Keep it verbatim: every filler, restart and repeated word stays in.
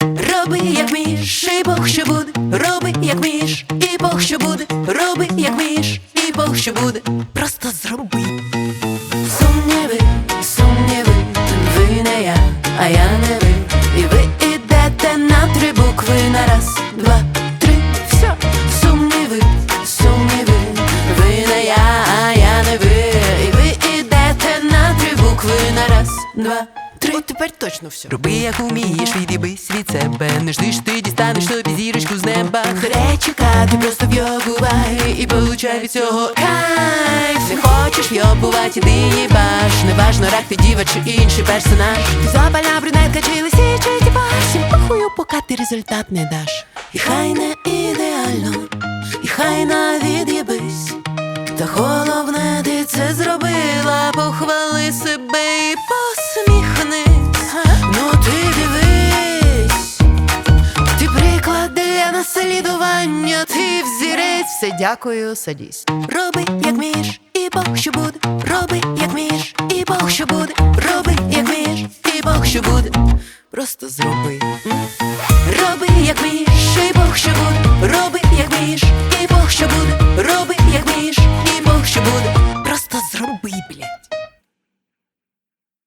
Роби, як вмієш, і Бог що буде. Роби, як вмієш, і Бог що буде. Роби, як вмієш, і Бог що буде. Просто зроби. Сумніви, сумніви, ви не я, а я не ви. І ви ідете на три букви на раз, два, три, все. Сумніви, сумніви, ви не я, а я не ви. І ви ідете на три букви на раз, два, три. От тепер точно все. Роби, як умієш, від'їбись від себе. Не жди, що ти дістанеш тобі зірочку з неба. Хре чекати, просто вйобувай і получай від цього кайф. Не хочеш вйобувати, іди їбаш. Неважно, рак ти діва чи інший персонаж. Ти запальна брюнетка чи лисичий тіпаш. Всім похую, поки ти результат не даш. І хай не ідеально, і хай навіть їбись. Та головне, ти це зробила. Похвали себе і посміхнись. Ну ти дивись, ти приклад для наслідування, ти взірець. Все, дякую, садись. Роби, як вмієш, і Бог що буде. Роби, як вмієш, і Бог що буде. Роби, як вмієш, і Бог що буде. Просто зроби. Роби, як вмієш, і Бог що буде. Роби,